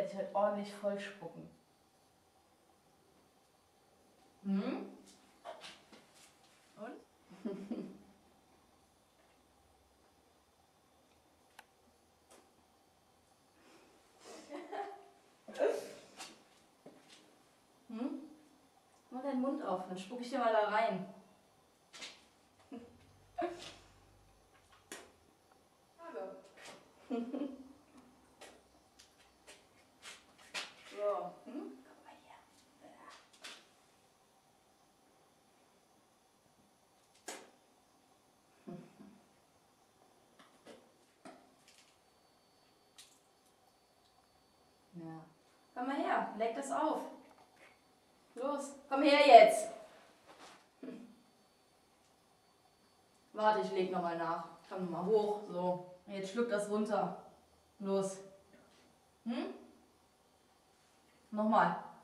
werde ich halt ordentlich voll spucken. Hm? Und? Hm? Mach deinen Mund auf, dann spucke ich dir mal da rein. So, hm? Komm mal her. Ja. Komm mal her, leck das auf. Los, komm her jetzt. Warte, ich leg nochmal nach. Komm mal hoch, so. Jetzt schluck das runter. Los. Hm? Nochmal.